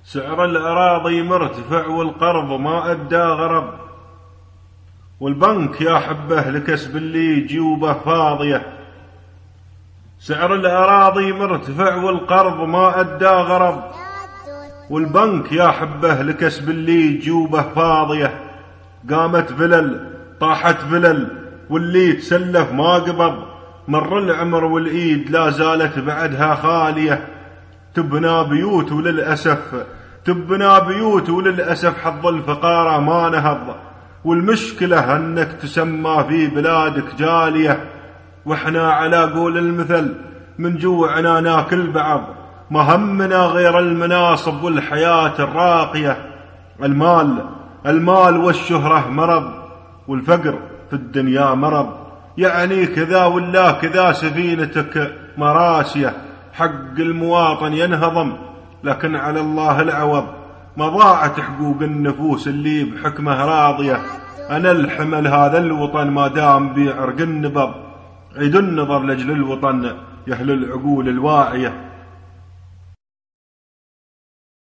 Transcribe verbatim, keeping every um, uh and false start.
سعر الأراضي مرتفع والقرض ما أدى غرض، والبنك يا حبه لكسب اللي جيوبه فاضية. سعر الأراضي مرتفع والقرض ما أدى غرض، والبنك يا حبه لكسب اللي جيوبه فاضية. قامت فلل طاحت فلل واللي تسلف ما قبض، مر العمر والإيد لا زالت بعدها خالية. تبنى بيوت وللأسف تبنى بيوت وللأسف حظ الفقارة ما نهض، والمشكلة أنك تسمى في بلادك جالية. وإحنا على قول المثل من جوعنا ناكل بعض، ما همنا غير المناصب والحياة الراقية. المال المال والشهرة مرض، والفقر في الدنيا مرض، يعني كذا ولا كذا سفينتك مراسية. حق المواطن ينهضم لكن على الله العوض، ما ضاعت حقوق النفوس اللي بحكمه راضية. أنا الحمل هذا الوطن ما دام بعرق النبض، عيد النظر لأجل الوطن يا أهل العقول الواعية.